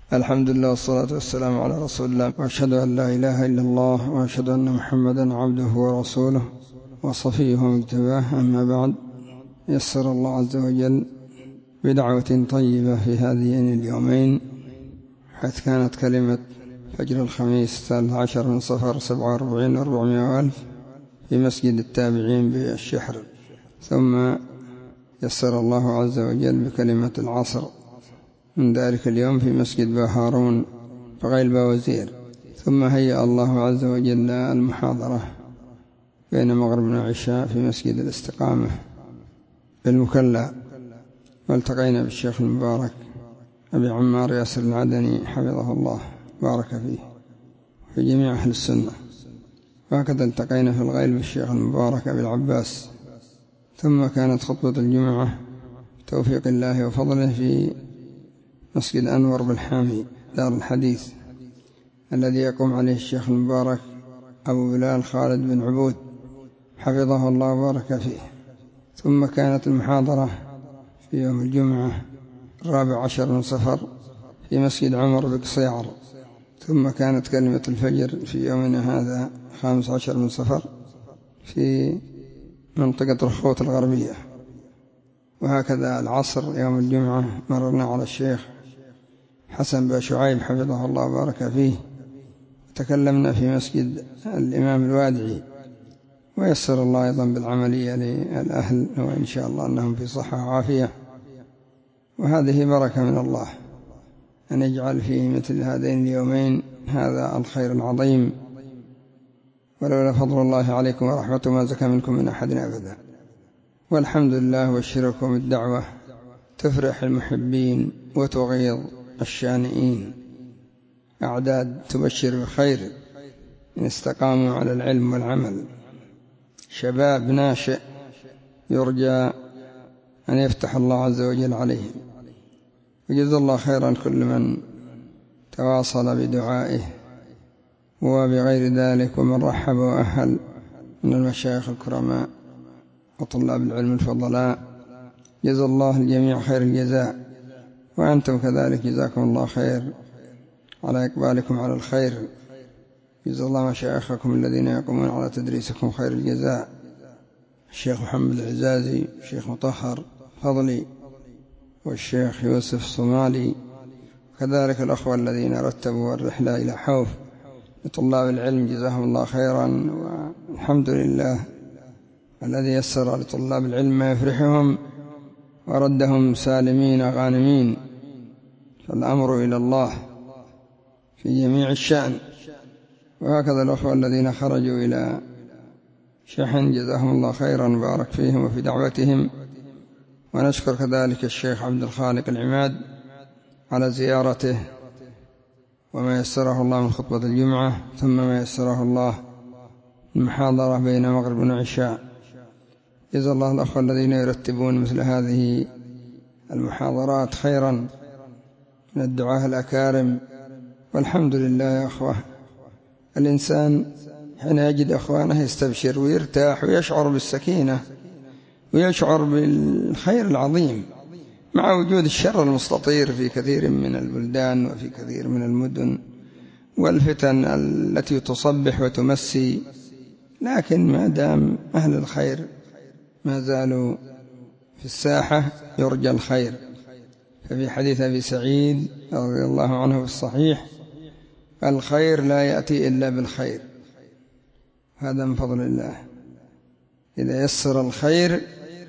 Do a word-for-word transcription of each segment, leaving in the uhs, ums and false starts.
الحمد لله والصلاة والسلام على رسول الله، وأشهد أن لا إله إلا الله، وأشهد أن محمدا عبده ورسوله وصفيه ومجتباه. أما بعد، يسر الله عز وجل بدعوة طيبة في هذين اليومين، حيث كانت كلمة فجر الخميس الثالث عشر من صفر سبعة وأربعين وأربعمائة ألف في مسجد التابعين بالشحر، ثم يسر الله عز وجل بكلمة العصر من ذلك اليوم في مسجد باهارون فغيل باوزير، ثم هيأ الله عز وجل المحاضرة بين مغرب وعشاء في مسجد الاستقامة بالمكلا، والتقينا بالشيخ المبارك أبي عمار ياسر العدني حفظه الله بارك فيه في جميع أهل السنة. وهكذا التقينا في الغيل بالشيخ المبارك أبي العباس. ثم كانت خطبة الجمعة توفيق الله وفضله في مسجد أنور بالحامي دار الحديث الذي يقوم عليه الشيخ المبارك أبو بلال خالد بن عبود حفظه الله وبارك فيه. ثم كانت المحاضرة في يوم الجمعة الرابع عشر من صفر في مسجد عمر بقصيعر. ثم كانت كلمة الفجر في يومنا هذا خامس عشر من صفر في منطقة رخوت الغربية. وهكذا العصر يوم الجمعة مررنا على الشيخ حسن بن شعيب حفظه الله وبارك فيه، تكلمنا في مسجد الإمام الوادعي، ويسر الله أيضا بالعملية للأهل، وإن شاء الله أنهم في صحة وعافية. وهذه بركة من الله أن يجعل في مثل هذين اليومين هذا الخير العظيم، ولولا فضل الله عليكم ورحمته ما زكى منكم من أحد أبدا. والحمد لله، وبشركم الدعوة تفرح المحبين وتغيظ الشانئين، أعداد تبشر بخير إن استقاموا على العلم والعمل، شباب ناشئ يرجى أن يفتح الله عز وجل عليهم. وجزا الله خيرا كل من تواصل بدعائه وبغير ذلك، ومن رحب وأهل من المشايخ الكرماء وطلاب العلم الفضلاء. جزا الله الجميع خير الجزاء، وأنتم كذلك جزاكم الله خير على إقبالكم على الخير. جزا الله مشايخكم الذين يقومون على تدريسكم خير الجزاء، الشيخ محمد العزازي، الشيخ مطهر فضلي، والشيخ يوسف الصومالي، وكذلك الأخوة الذين رتبوا الرحلة إلى حوف لطلاب العلم، جزاهم الله خيرا. والحمد لله الذي يسر لطلاب العلم ما يفرحهم وردهم سالمين غانمين، فالأمر إلى الله في جميع الشأن. وهكذا الأخوة الذين خرجوا إلى شحن جزاهم الله خيرا وبارك فيهم وفي دعوتهم. ونشكر كذلك الشيخ عبد الخالق العماد على زيارته وما يسره الله من خطبة الجمعة، ثم ما يسره الله المحاضرة بين مغرب وعشاء. جزا الله الأخوة الذين يرتبون مثل هذه المحاضرات خيرا من الدعاة الأكارم. والحمد لله يا أخوة، الإنسان حين يجد أخوانه يستبشر ويرتاح ويشعر بالسكينة ويشعر بالخير العظيم، مع وجود الشر المستطير في كثير من البلدان وفي كثير من المدن والفتن التي تصبح وتمسي. لكن ما دام أهل الخير ما زالوا في الساحة يرجى الخير. ففي حديث أبي سعيد رضي الله عنه في الصحيح: الخير لا يأتي إلا بالخير. هذا من فضل الله، إذا يسر الخير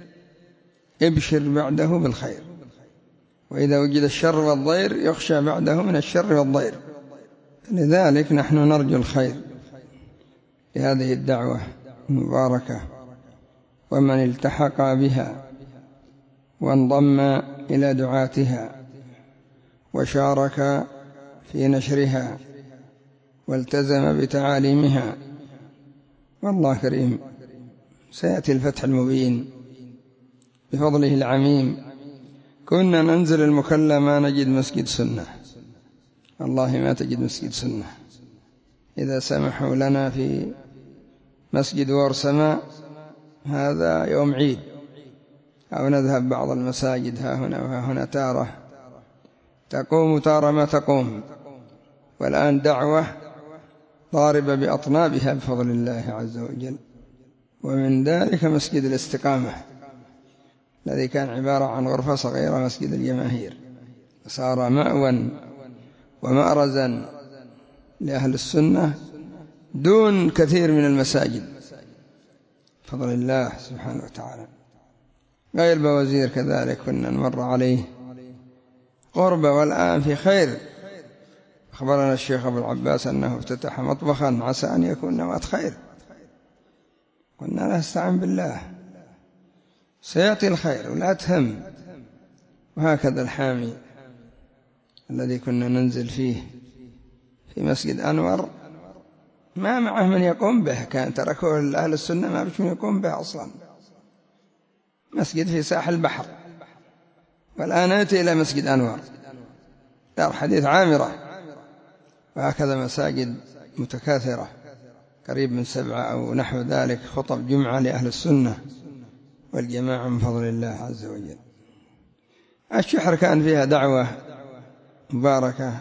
ابشر بعده بالخير، وإذا وجد الشر والضير يخشى بعده من الشر والضير. لذلك نحن نرجو الخير لهذه الدعوة المباركة، ومن التحق بها وانضم إلى دعاتها وشارك في نشرها والتزم بتعاليمها. والله كريم، سيأتي الفتح المبين بفضله العميم. كنا ننزل المكلا ما نجد مسجد سنة، والله ما تجد مسجد سنة. إذا سمحوا لنا في مسجد ورسماء هذا يوم عيد، أو نذهب بعض المساجد ها هنا وها هنا تارة تقوم تارة ما تقوم، والآن دعوة ضاربة بأطنابها بفضل الله عز وجل. ومن ذلك مسجد الاستقامة الذي كان عبارة عن غرفة صغيرة، مسجد الجماهير، صار مأوى ومأرزا لأهل السنة دون كثير من المساجد بفضل الله سبحانه وتعالى. غير بوزير كذلك كنا نمر عليه قربة، والآن في خير. أخبرنا الشيخ أبو العباس أنه افتتح مطبخا، عسى أن يكون نواة خير. قلنا نستعين بالله، سيأتي الخير ولا تهم. وهكذا الحامي الذي كنا ننزل فيه في مسجد أنور ما معه من يقوم به، كان تركوه لأهل السنة ما بش من يقوم به أصلا. مسجد في ساحل البحر، والآن أتي إلى مسجد أنور دار حديث عامرة. وهكذا مساجد متكاثرة قريب من سبعة أو نحو ذلك، خطب جمعة لأهل السنة والجماعة من فضل الله عز وجل. الشحر كان فيها دعوة مباركة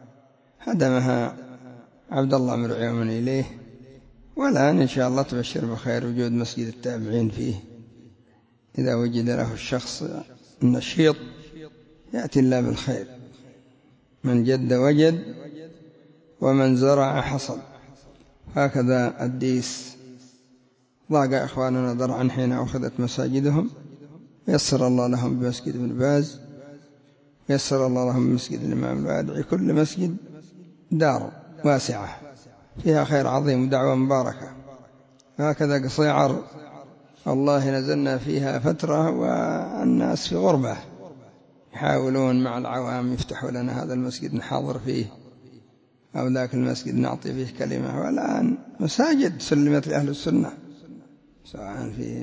هدمها عبد الله مرعي من إليه، والآن إن شاء الله تبشر بخير وجود مسجد التابعين فيه. إذا وجد له الشخص النشيط يأتي الله بالخير، من جد وجد ومن زرع حصد. هكذا الديس ضاق إخواننا ذرعا حين أخذت مساجدهم، يسر الله لهم بمسجد ابن باز، يسر الله لهم بمسجد الإمام الوادعي. كل مسجد دار واسعة فيها خير عظيم ودعوة مباركة. هكذا قصيعر الله نزلنا فيها فترة والناس في غربة، يحاولون مع العوام يفتحوا لنا هذا المسجد نحاضر فيه أو ذاك المسجد نعطي فيه كلمة. والآن مساجد سلمت لأهل السنة، سواء في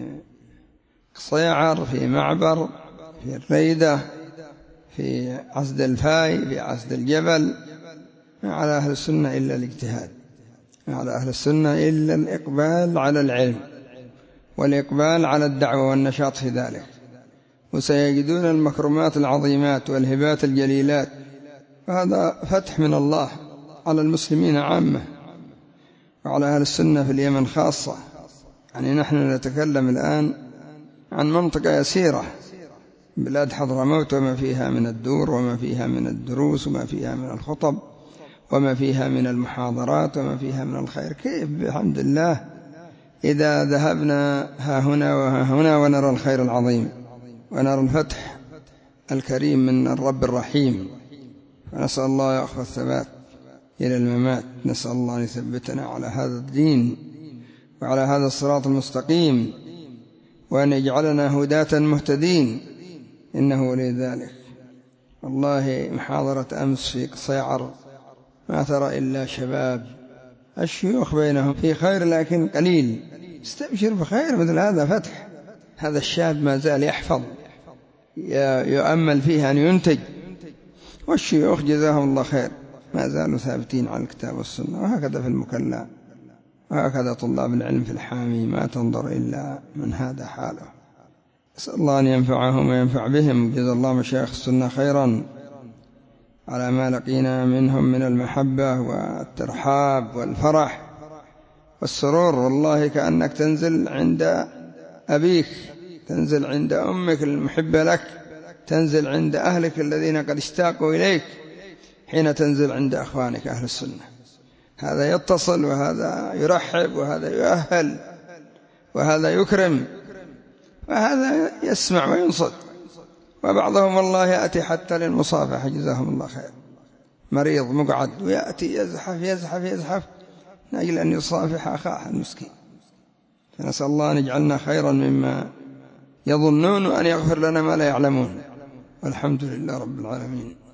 قصيعر، في معبر، في الريدة، في عزد الفاي، في عزد الجبل. ما على أهل السنة إلا الاجتهاد، ما على أهل السنة إلا الإقبال على العلم والإقبال على الدعوة والنشاط في ذلك. وسيجدون المكرمات العظيمات والهبات الجليلات، وهذا فتح من الله على المسلمين عامة وعلى أهل السنة في اليمن خاصة. يعني نحن نتكلم الآن عن منطقة يسيرة، بلاد حضرموت وما فيها من الدور وما فيها من الدروس وما فيها من الخطب وما فيها من المحاضرات وما فيها من الخير. كيف بحمد الله إذا ذهبنا ها هنا وها هنا ونرى الخير العظيم ونرى الفتح الكريم من الرب الرحيم. فنسأل الله يأخذ الثبات إلى الممات، نسأل الله أن يثبتنا على هذا الدين وعلى هذا الصراط المستقيم، وأن يجعلنا هداة مهتدين، إنه ولي ذلك. والله محاضرة أمس في قصيعر ما ترى إلا شباب، الشيوخ بينهم في خير لكن قليل. استبشر بخير، مثل هذا فتح. هذا الشاب ما زال يحفظ، يؤمل فيه أن ينتج، والشيوخ جزاهم الله خير ما زالوا ثابتين على الكتاب والسنة. وهكذا في المكلا، وهكذا طلاب العلم في الحامي، ما تنظر إلا من هذا حاله. أسأل الله أن ينفعهم وينفع بهم. جزا الله مشايخ السنة خيرا على ما لقينا منهم من المحبة والترحاب والفرح والسرور. والله كأنك تنزل عند أبيك، تنزل عند أمك المحبة لك، تنزل عند أهلك الذين قد اشتاقوا إليك، حين تنزل عند أخوانك أهل السنة. هذا يتصل وهذا يرحب وهذا يؤهل وهذا يكرم وهذا يسمع وينصت. وبعضهم والله يأتي حتى للمصافحة، جزاهم الله خير. مريض مقعد ويأتي يزحف يزحف يزحف من أجل أن يصافح أخاه المسكين. فنسأل الله أن يجعلنا خيرا مما يظنون وأن يغفر لنا ما لا يعلمون. والحمد لله رب العالمين.